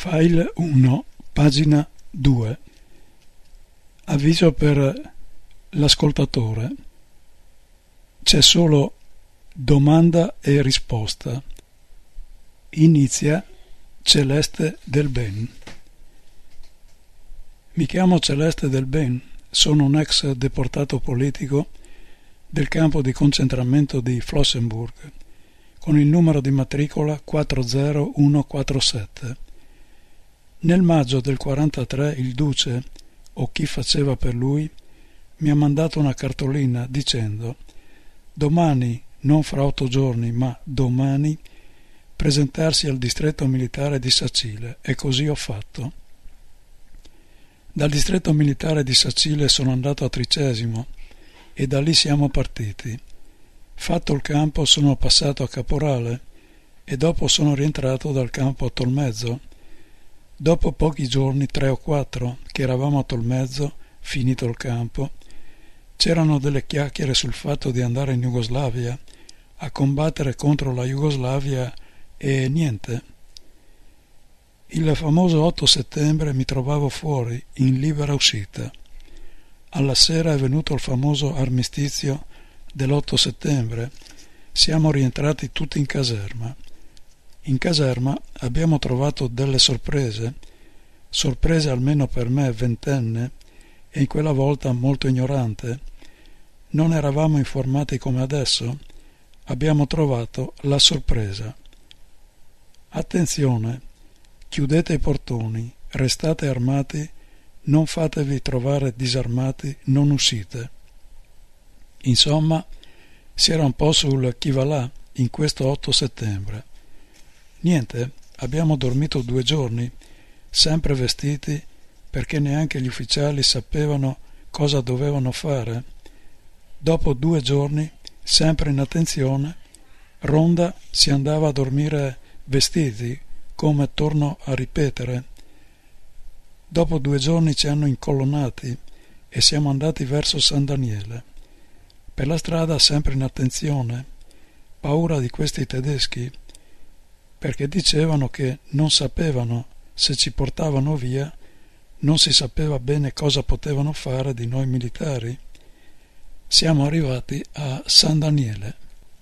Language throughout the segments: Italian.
File 1, pagina 2. Avviso per l'ascoltatore. C'è solo domanda e risposta. Inizia Celeste Del Ben. Mi chiamo Celeste Del Ben, sono un ex deportato politico del campo di concentramento di Flossenburg, con il numero di matricola 40147. Nel maggio del 43 il duce, o chi faceva per lui, mi ha mandato una cartolina dicendo: domani, non fra 8 giorni, ma domani, presentarsi al distretto militare di Sacile, e così ho fatto. Dal distretto militare di Sacile sono andato a Tricesimo e da lì siamo partiti. Fatto il campo sono passato a caporale e dopo sono rientrato dal campo a Tolmezzo. Dopo pochi giorni, 3 o 4, che eravamo a Tolmezzo, finito il campo, c'erano delle chiacchiere sul fatto di andare in Jugoslavia a combattere contro la Jugoslavia e niente. Il famoso 8 settembre mi trovavo fuori, in libera uscita. Alla sera è venuto il famoso armistizio dell'8 settembre. Siamo rientrati tutti in caserma. In caserma abbiamo trovato delle sorprese almeno per me, ventenne, e in quella volta molto ignorante. Non eravamo informati come adesso. Abbiamo trovato la sorpresa. Attenzione, chiudete i portoni, restate armati, non fatevi trovare disarmati, non uscite. Insomma, si era un po' sul chi va là in questo 8 settembre. Niente, abbiamo dormito 2 giorni, sempre vestiti, perché neanche gli ufficiali sapevano cosa dovevano fare. Dopo 2 giorni, sempre in attenzione, ronda, si andava a dormire vestiti, come torno a ripetere. Dopo 2 giorni ci hanno incolonnati e siamo andati verso San Daniele. Per la strada sempre in attenzione, paura di questi tedeschi, perché dicevano che non sapevano se ci portavano via, non si sapeva bene cosa potevano fare di noi militari. Siamo arrivati a San Daniele.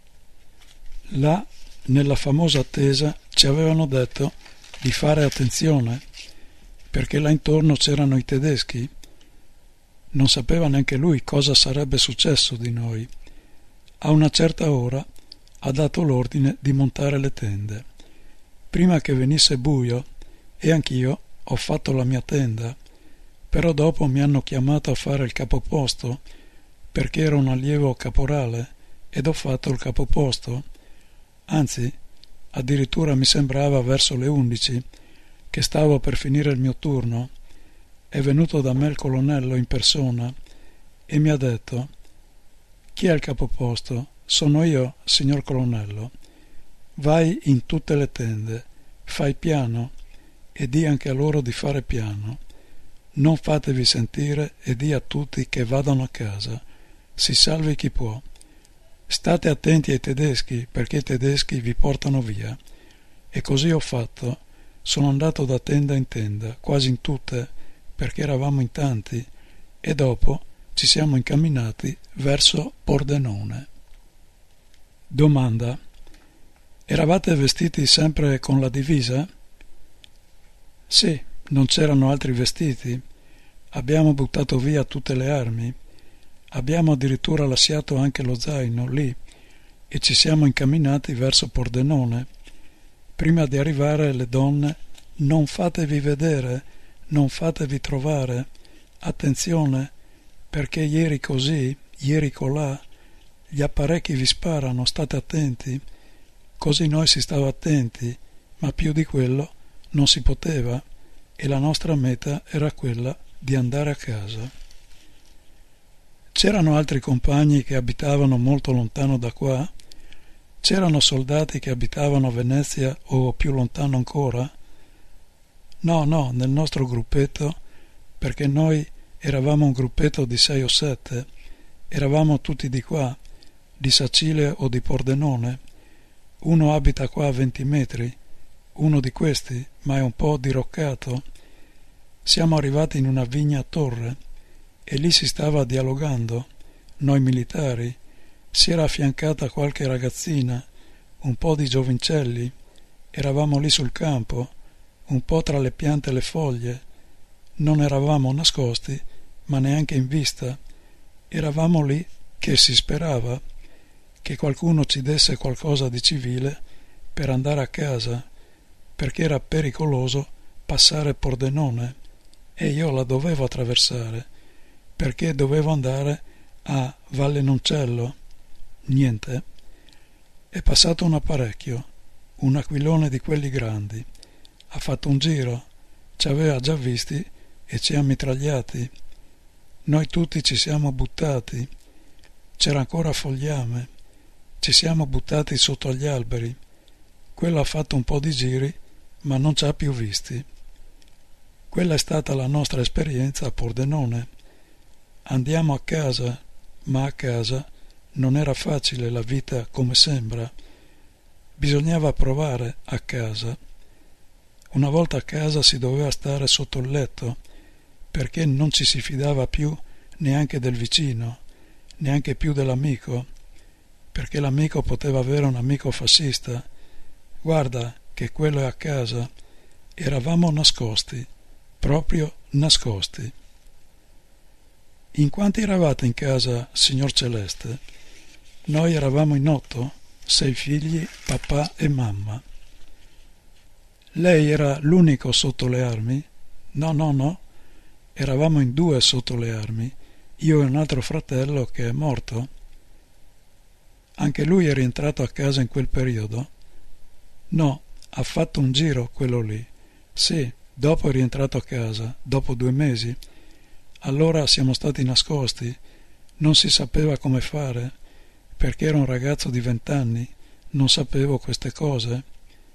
Là, nella famosa attesa, ci avevano detto di fare attenzione, perché là intorno c'erano i tedeschi. Non sapeva neanche lui cosa sarebbe successo di noi. A una certa ora ha dato l'ordine di montare le tende. Prima che venisse buio, e anch'io ho fatto la mia tenda, però dopo mi hanno chiamato a fare il capoposto, perché ero un allievo caporale, ed ho fatto il capoposto. Anzi, addirittura mi sembrava verso le 11, che stavo per finire il mio turno. È venuto da me il colonnello in persona e mi ha detto: chi è il capoposto? Sono io, signor colonnello. Vai in tutte le tende, fai piano e di anche a loro di fare piano. Non fatevi sentire e di a tutti che vadano a casa. Si salvi chi può. State attenti ai tedeschi, perché i tedeschi vi portano via. E così ho fatto. Sono andato da tenda in tenda, quasi in tutte, perché eravamo in tanti, e dopo ci siamo incamminati verso Pordenone. Domanda: eravate vestiti sempre con la divisa? Sì, non c'erano altri vestiti. Abbiamo buttato via tutte le armi. Abbiamo addirittura lasciato anche lo zaino lì e ci siamo incamminati verso Pordenone. Prima di arrivare le donne: non fatevi vedere, non fatevi trovare, attenzione, perché ieri così, ieri colà, gli apparecchi vi sparano, state attenti. Così noi si stava attenti, ma più di quello non si poteva, e la nostra meta era quella di andare a casa. C'erano altri compagni che abitavano molto lontano da qua? C'erano soldati che abitavano a Venezia o più lontano ancora? No, nel nostro gruppetto, perché noi eravamo un gruppetto di 6 o 7, eravamo tutti di qua, di Sacile o di Pordenone. Uno abita qua a 20 metri uno di questi, ma è un po' diroccato. Siamo arrivati in una vigna a torre e lì si stava dialogando. Noi militari, si era affiancata qualche ragazzina, un po' di giovincelli. Eravamo lì sul campo, un po' tra le piante e le foglie. Non eravamo nascosti, ma neanche in vista. Eravamo lì che si sperava che qualcuno ci desse qualcosa di civile per andare a casa, perché era pericoloso passare Pordenone e io la dovevo attraversare, perché dovevo andare a Valle Noncello. Niente. È passato un apparecchio, un aquilone di quelli grandi. Ha fatto un giro, ci aveva già visti e ci ha mitragliati. Noi tutti ci siamo buttati. C'era ancora fogliame. Ci siamo buttati sotto agli alberi. Quello ha fatto un po' di giri, ma non ci ha più visti. Quella è stata la nostra esperienza a Pordenone. Andiamo a casa, ma a casa non era facile la vita come sembra. Bisognava provare a casa. Una volta a casa si doveva stare sotto il letto, perché non ci si fidava più neanche del vicino, neanche più dell'amico, perché l'amico poteva avere un amico fascista. Guarda che quello è a casa. Eravamo nascosti, proprio nascosti. In quanti eravate in casa, signor Celeste? Noi eravamo in 8, 6 figli, papà e mamma. Lei era l'unico sotto le armi? No. Eravamo in 2 sotto le armi, io e un altro fratello che è morto. Anche lui è rientrato a casa in quel periodo? No, ha fatto un giro quello lì. Sì, dopo è rientrato a casa, dopo 2 mesi. Allora siamo stati nascosti, non si sapeva come fare, perché era un ragazzo di 20 anni, non sapevo queste cose.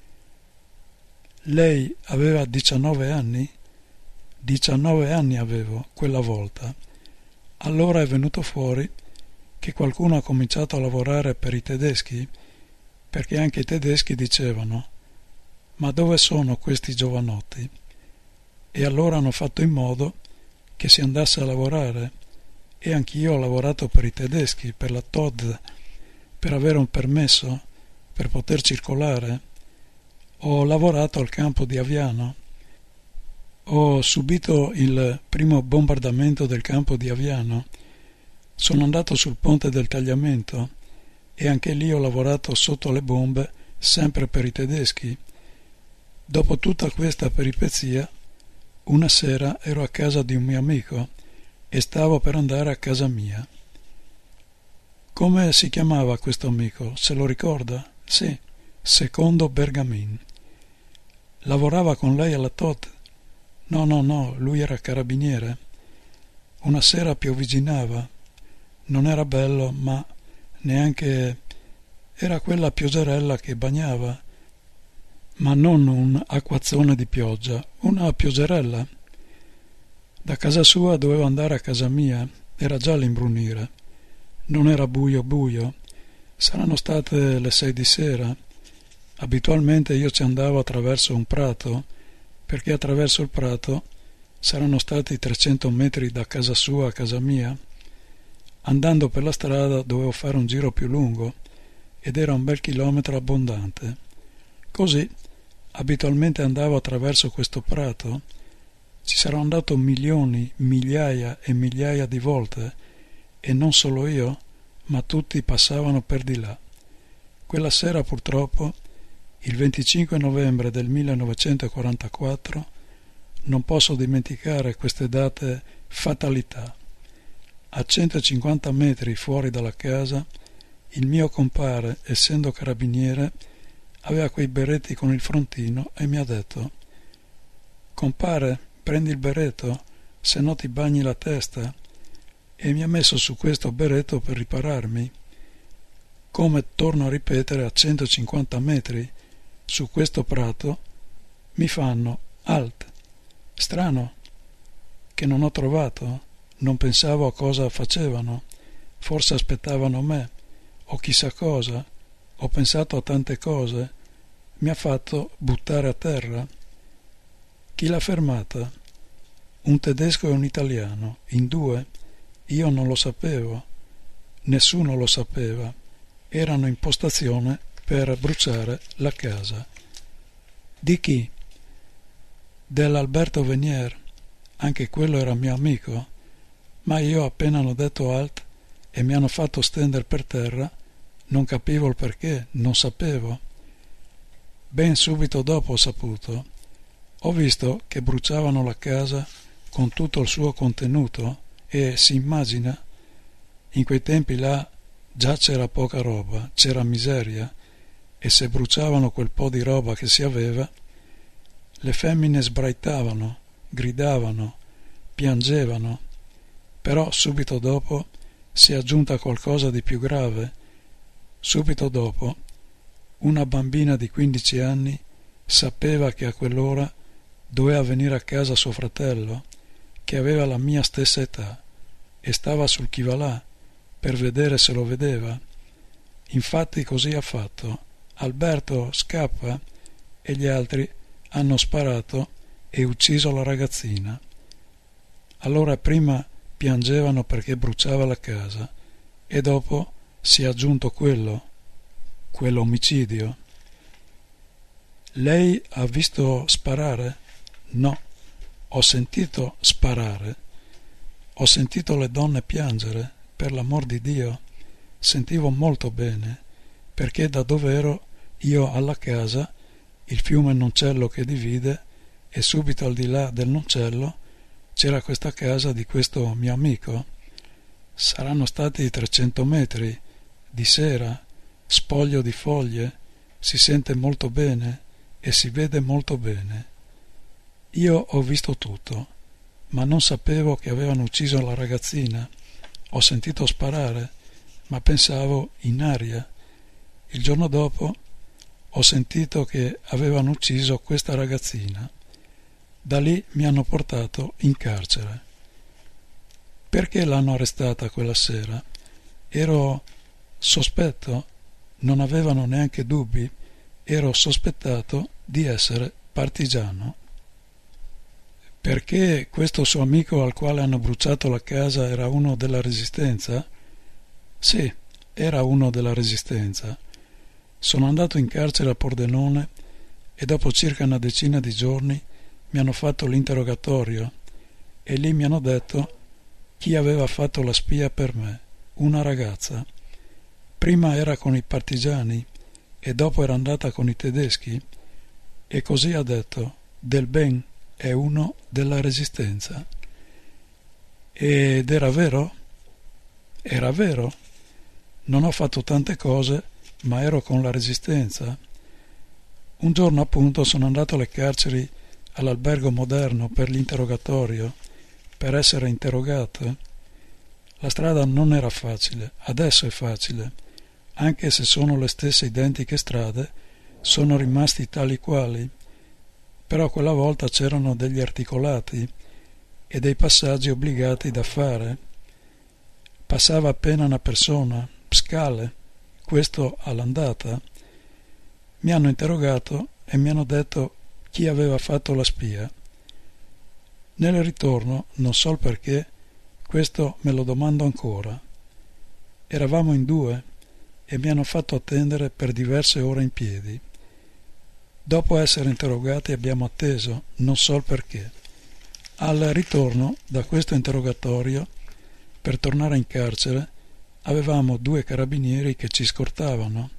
Lei aveva 19 anni? 19 anni avevo quella volta. Allora è venuto fuori che qualcuno ha cominciato a lavorare per i tedeschi, perché anche i tedeschi dicevano: ma dove sono questi giovanotti? E allora hanno fatto in modo che si andasse a lavorare, e anch'io ho lavorato per i tedeschi, per la TOD, per avere un permesso, per poter circolare. Ho lavorato al campo di Aviano. Ho subito il primo bombardamento del campo di Aviano. Sono andato sul ponte del tagliamento e anche lì ho lavorato sotto le bombe, sempre per i tedeschi. Dopo tutta questa peripezia, una sera ero a casa di un mio amico e stavo per andare a casa mia. Come si chiamava questo amico? Se lo ricorda? Sì, Secondo Bergamin. Lavorava con lei alla TOT? No, lui era carabiniere. Una sera piovigginava. Non era bello, ma neanche... Era quella pioggerella che bagnava, ma non un acquazzone di pioggia, una pioggerella. Da casa sua dovevo andare a casa mia, era già l'imbrunire. Non era buio, saranno state le 6 di sera. Abitualmente io ci andavo attraverso un prato, perché attraverso il prato saranno stati 300 metri da casa sua a casa mia. Andando per la strada dovevo fare un giro più lungo, ed era un bel chilometro abbondante. Così, abitualmente andavo attraverso questo prato. Ci sarò andato milioni, migliaia e migliaia di volte, e non solo io, ma tutti passavano per di là. Quella sera, purtroppo, il 25 novembre del 1944, non posso dimenticare queste date fatalità. A 150 metri fuori dalla casa, il mio compare, essendo carabiniere, aveva quei berretti con il frontino e mi ha detto: «Compare, prendi il berretto, se no ti bagni la testa», e mi ha messo su questo berretto per ripararmi. Come torno a ripetere, a 150 metri su questo prato mi fanno «Halt!». Strano che non ho trovato, non pensavo a cosa facevano, forse aspettavano me o chissà cosa. Ho pensato a tante cose, mi ha fatto buttare a terra. Chi l'ha fermata? Un tedesco e un italiano, in due. Io non lo sapevo, nessuno lo sapeva. Erano in postazione per bruciare la casa. Di chi? Dell'Alberto Venier. Anche quello era mio amico, ma io appena hanno detto alt e mi hanno fatto stendere per terra, non capivo il perché, non sapevo. Ben subito dopo ho saputo. Ho visto che bruciavano la casa con tutto il suo contenuto e si immagina, in quei tempi là già c'era poca roba, c'era miseria, e se bruciavano quel po' di roba che si aveva, le femmine sbraitavano, gridavano, piangevano, però subito dopo si è aggiunta qualcosa di più grave. Subito dopo una bambina di 15 anni sapeva che a quell'ora doveva venire a casa suo fratello, che aveva la mia stessa età, e stava sul chi va là per vedere se lo vedeva. Infatti così ha fatto. Alberto scappa e gli altri hanno sparato e ucciso la ragazzina. Allora prima piangevano perché bruciava la casa e dopo si è aggiunto quell'omicidio. Lei ha visto sparare? No, ho sentito sparare. Ho sentito le donne piangere, per l'amor di Dio. Sentivo molto bene, perché da dove ero io alla casa, il fiume Noncello che divide, e subito al di là del Noncello c'era questa casa di questo mio amico. Saranno stati 300 metri, di sera, spoglio di foglie, si sente molto bene e si vede molto bene. Io ho visto tutto, ma non sapevo che avevano ucciso la ragazzina. Ho sentito sparare, ma pensavo in aria. Il giorno dopo ho sentito che avevano ucciso questa ragazzina. Da lì mi hanno portato in carcere. Perché l'hanno arrestata quella sera? Ero sospetto, non avevano neanche dubbi, ero sospettato di essere partigiano. Perché questo suo amico al quale hanno bruciato la casa era uno della Resistenza? Sì, era uno della Resistenza. Sono andato in carcere a Pordenone e dopo circa una decina di giorni mi hanno fatto l'interrogatorio e lì mi hanno detto chi aveva fatto la spia per me, una ragazza. Prima era con i partigiani e dopo era andata con i tedeschi, e così ha detto: Del Ben è uno della Resistenza. Ed era vero? Era vero. Non ho fatto tante cose, ma ero con la Resistenza. Un giorno appunto sono andato alle carceri all'Albergo Moderno per l'interrogatorio, per essere interrogato. La strada non era facile, adesso è facile, anche se sono le stesse identiche strade, sono rimasti tali quali, però quella volta c'erano degli articolati e dei passaggi obbligati da fare. Passava appena una persona, scale, questo all'andata. Mi hanno interrogato e mi hanno detto chi aveva fatto la spia. Nel ritorno, non so il perché, questo me lo domando ancora. Eravamo in due e mi hanno fatto attendere per diverse ore in piedi. Dopo essere interrogati abbiamo atteso, non so il perché. Al ritorno da questo interrogatorio, per tornare in carcere, avevamo 2 carabinieri che ci scortavano.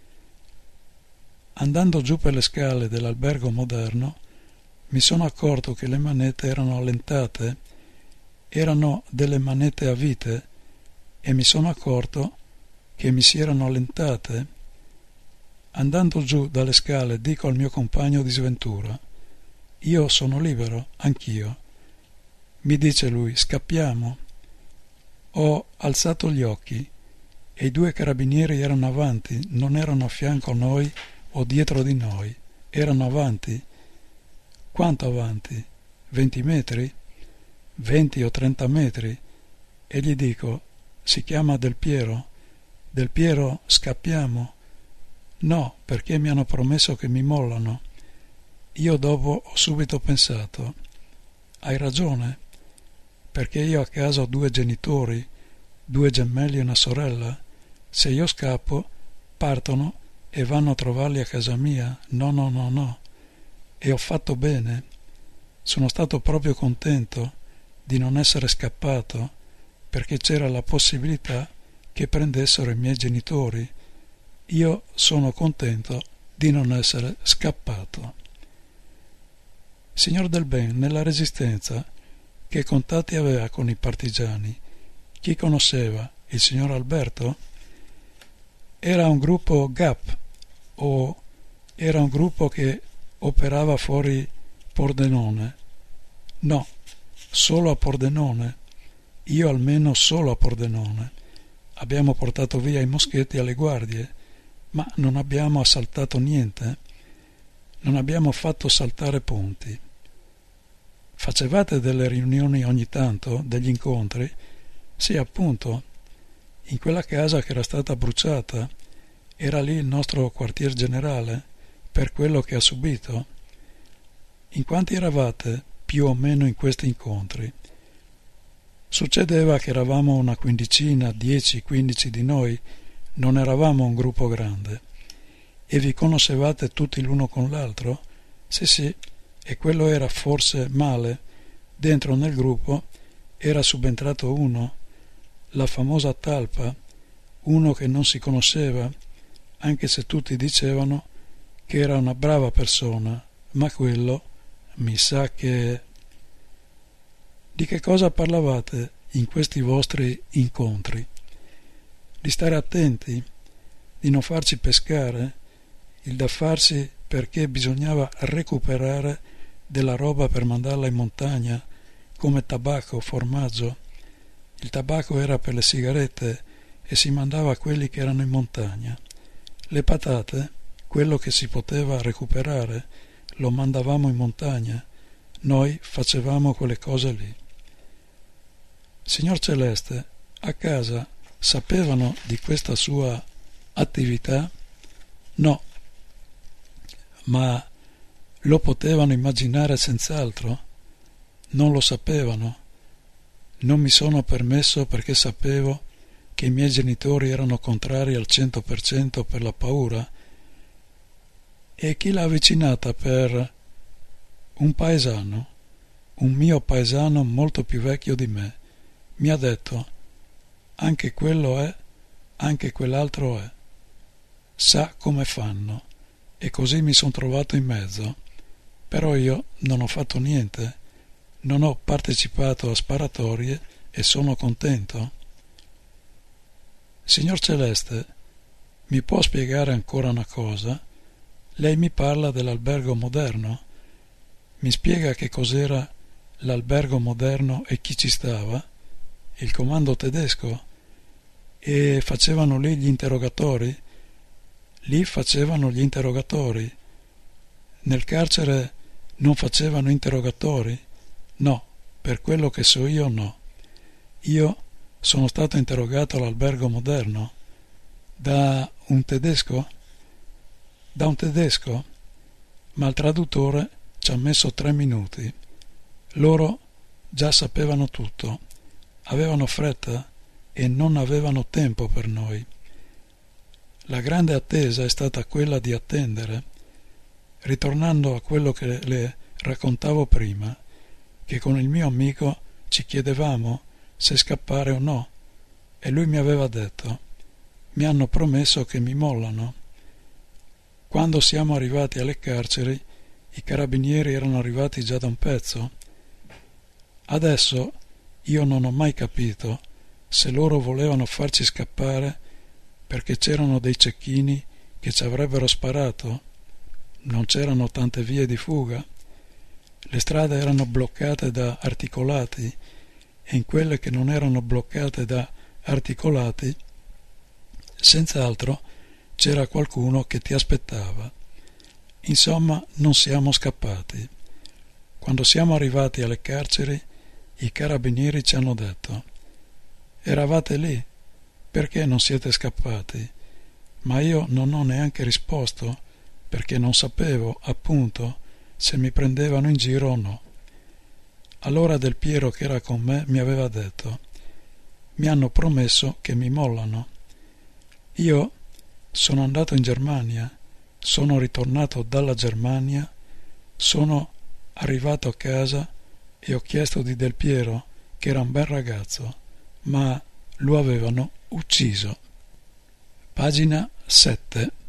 Andando giù per le scale dell'Albergo Moderno, mi sono accorto che le manette erano allentate, erano delle manette a vite, e mi sono accorto che mi si erano allentate. Andando giù dalle scale dico al mio compagno di sventura: io sono libero, anch'io. Mi dice lui: scappiamo. Ho alzato gli occhi e i 2 carabinieri erano avanti, non erano a fianco a noi o dietro di noi, erano avanti. Quanto avanti? 20 metri? 20 o 30 metri? E gli dico: si chiama Del Piero. Del Piero, scappiamo. No, perché mi hanno promesso che mi mollano. Io dopo ho subito pensato: hai ragione, perché io a casa ho 2 genitori, 2 gemelli e una sorella. Se io scappo, partono e vanno a trovarli a casa mia. No, no, no, no. E ho fatto bene. Sono stato proprio contento di non essere scappato, perché c'era la possibilità che prendessero i miei genitori. Io sono contento di non essere scappato. Signor Del Ben, nella Resistenza, che contatti aveva con i partigiani? Chi conosceva? Il signor Alberto? Era un gruppo GAP o era un gruppo che operava fuori Pordenone? No, solo a Pordenone. Io almeno solo a Pordenone. Abbiamo portato via i moschetti alle guardie, ma non abbiamo assaltato niente. Non abbiamo fatto saltare ponti. Facevate delle riunioni ogni tanto, degli incontri? Sì, appunto. In quella casa che era stata bruciata, era lì il nostro quartier generale, per quello che ha subito. In quanti eravate, più o meno, in questi incontri? Succedeva che eravamo una quindicina, 10-15 di noi, non eravamo un gruppo grande. E vi conoscevate tutti l'uno con l'altro? Sì, e quello era forse male. Dentro nel gruppo era subentrato uno, la famosa talpa, uno che non si conosceva, anche se tutti dicevano che era una brava persona, ma quello mi sa che... Di che cosa parlavate in questi vostri incontri? Di stare attenti, di non farci pescare, il da farsi perché bisognava recuperare della roba per mandarla in montagna, come tabacco, formaggio. Il tabacco era per le sigarette e si mandava a quelli che erano in montagna. Le patate, quello che si poteva recuperare, lo mandavamo in montagna. Noi facevamo quelle cose lì. Signor Celeste, a casa sapevano di questa sua attività? No, ma lo potevano immaginare senz'altro? Non lo sapevano. Non mi sono permesso perché sapevo che i miei genitori erano contrari al 100% per la paura. E chi l'ha avvicinata per un paesano, un mio paesano molto più vecchio di me. Mi ha detto: anche quello è, anche quell'altro è. Sa come fanno. E così mi sono trovato in mezzo. Però io non ho fatto niente. Non ho partecipato a sparatorie e sono contento. Signor Celeste, mi può spiegare ancora una cosa? Lei mi parla dell'albergo moderno. Mi spiega che cos'era l'albergo moderno e chi ci stava? Il comando tedesco. E facevano lì gli interrogatori? Lì facevano gli interrogatori. Nel carcere non facevano interrogatori? No, per quello che so io no. Io sono stato interrogato all'albergo moderno. Da un tedesco? Da un tedesco? Ma il traduttore ci ha messo 3 minuti. Loro già sapevano tutto. Avevano fretta e non avevano tempo per noi. La grande attesa è stata quella di attendere. Ritornando a quello che le raccontavo prima, che con il mio amico ci chiedevamo se scappare o no, e lui mi aveva detto: mi hanno promesso che mi mollano. Quando siamo arrivati alle carceri, i carabinieri erano arrivati già da un pezzo. Adesso io non ho mai capito se loro volevano farci scappare perché c'erano dei cecchini che ci avrebbero sparato. Non c'erano tante vie di fuga. Le strade erano bloccate da articolati e in quelle che non erano bloccate da articolati, senz'altro c'era qualcuno che ti aspettava. Insomma, non siamo scappati. Quando siamo arrivati alle carceri, i carabinieri ci hanno detto: eravate lì, perché non siete scappati? ma io non ho neanche risposto perché non sapevo, appunto, se mi prendevano in giro o no. Allora Del Piero, che era con me, mi aveva detto: mi hanno promesso che mi mollano. Io sono andato in Germania, sono ritornato dalla Germania, sono arrivato a casa e ho chiesto di Del Piero, che era un bel ragazzo, ma lo avevano ucciso. Pagina 7.